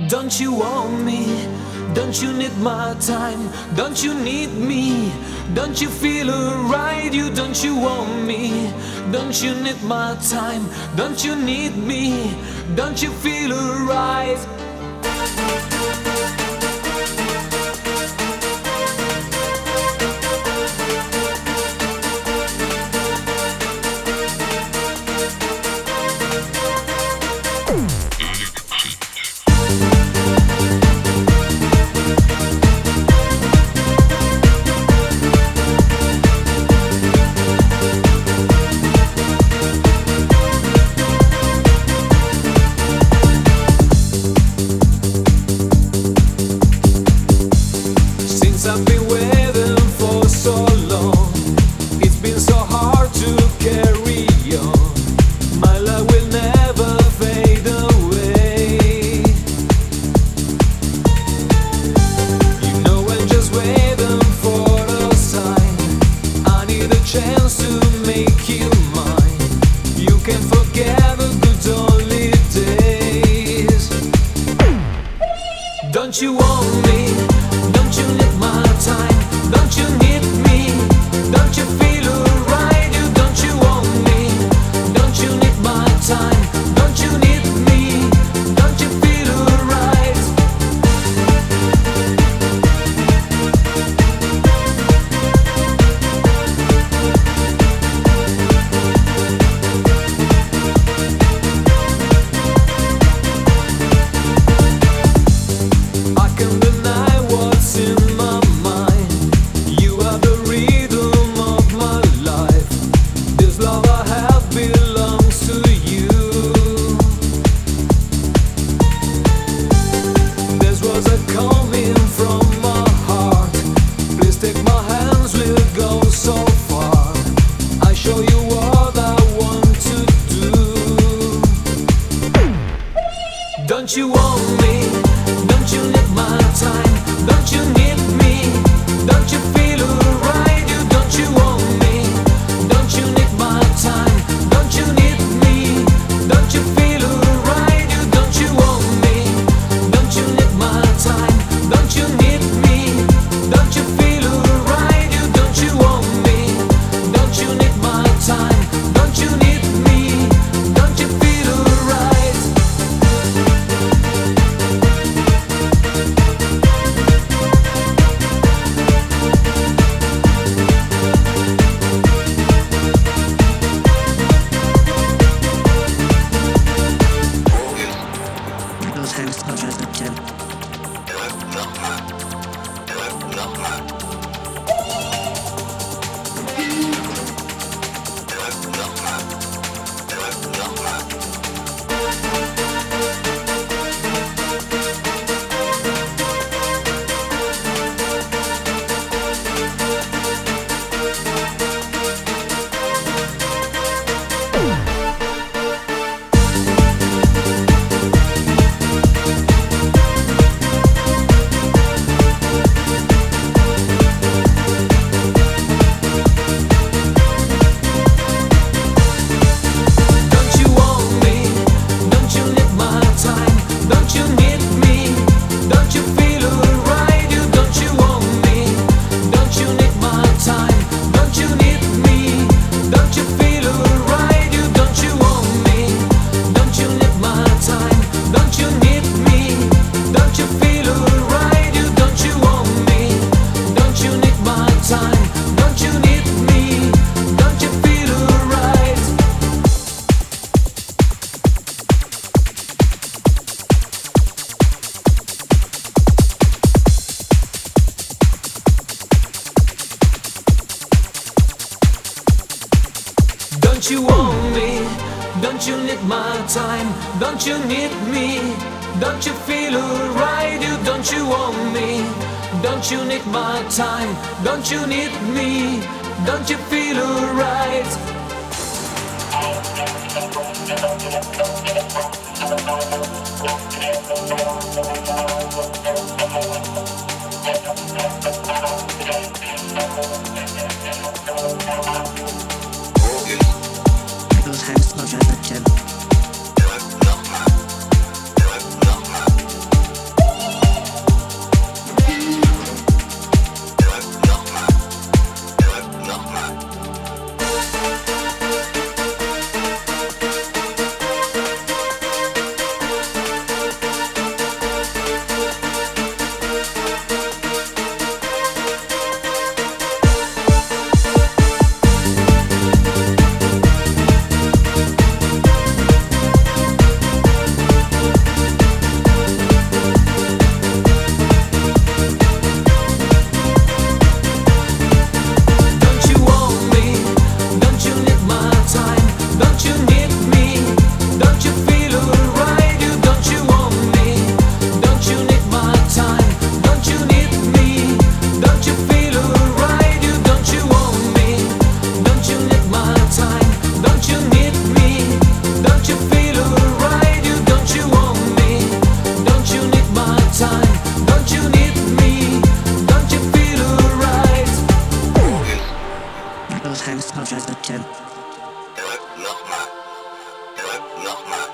Don't you want me? Don't you need my time? Don't you need me? Don't you feel alright? Don't you want me? Don't you need my time? Don't you need me? Don't you feel alright? Don't you want me? Don't you need my time? Don't you need me? Don't you feel alright? Don't you want me? Don't you need my time? Don't you need me? Don't you feel alright? Don't you want me? Don't you need my time? Don't you need me? Don't you feel alright? Don't you want me? Don't you need my time? Don't you need me? Don't you feel alright? Don't you want me? Don't you need my time? Don't you need me? Don't you feel alright? Don't you want me? Don't you need my time? Don't you need me? Don't you feel alright? Don't you want me? Don't you need my time? Don't you need me? Don't you feel alright? Don't you want me? Don't you need my time? Don't you need me? Don't you feel alright? Those hands close as a gem. Heinz Podcast bitte. Nochmal.